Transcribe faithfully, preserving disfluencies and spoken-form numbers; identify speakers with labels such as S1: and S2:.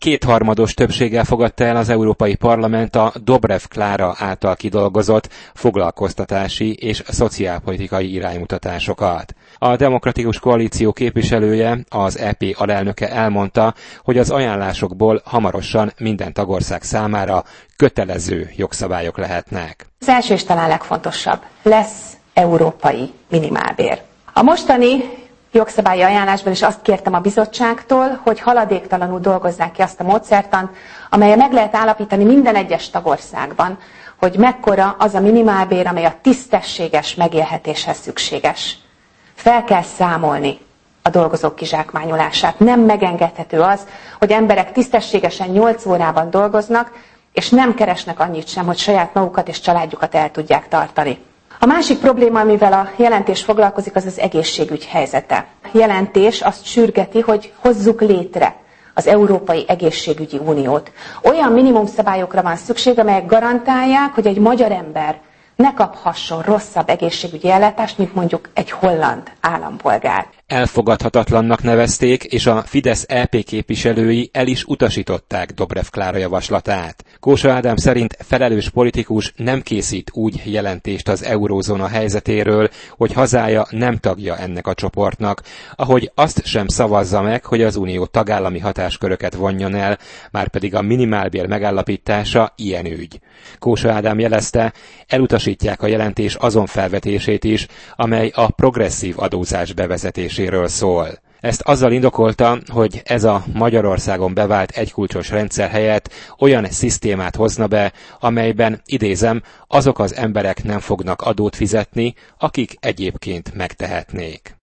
S1: Kétharmados többséggel fogadta el az Európai Parlament a Dobrev Klára által kidolgozott foglalkoztatási és szociálpolitikai iránymutatásokat. A Demokratikus Koalíció képviselője, az é pé alelnöke elmondta, hogy az ajánlásokból hamarosan minden tagország számára kötelező jogszabályok lehetnek.
S2: Az első és talán legfontosabb, lesz európai minimálbér. A mostani jogszabályi ajánlásban is azt kértem a bizottságtól, hogy haladéktalanul dolgozzák ki azt a módszertant, amellyel meg lehet állapítani minden egyes tagországban, hogy mekkora az a minimálbér, amely a tisztességes megélhetéshez szükséges. Fel kell számolni a dolgozók kizsákmányolását. Nem megengedhető az, hogy emberek tisztességesen nyolc órában dolgoznak, és nem keresnek annyit sem, hogy saját magukat és családjukat el tudják tartani. A másik probléma, amivel a jelentés foglalkozik, az az egészségügy helyzete. A jelentés azt sürgeti, hogy hozzuk létre az Európai Egészségügyi Uniót. Olyan minimumszabályokra van szükség, amelyek garantálják, hogy egy magyar ember ne kaphasson rosszabb egészségügyi ellátást, mint mondjuk egy holland állampolgár.
S1: Elfogadhatatlannak nevezték, és a Fidesz é pé képviselői el is utasították Dobrev Klára javaslatát. Kósa Ádám szerint felelős politikus nem készít úgy jelentést az eurózóna helyzetéről, hogy hazája nem tagja ennek a csoportnak, ahogy azt sem szavazza meg, hogy az unió tagállami hatásköröket vonjon el, márpedig a minimálbér megállapítása ilyen ügy. Kósa Ádám jelezte, elutasítják a jelentés azon felvetését is, amely a progresszív adózás bevezetéséről szól. Ezt azzal indokolta, hogy ez a Magyarországon bevált egykulcsos rendszer helyett olyan szisztémát hozna be, amelyben, idézem, azok az emberek nem fognak adót fizetni, akik egyébként megtehetnék.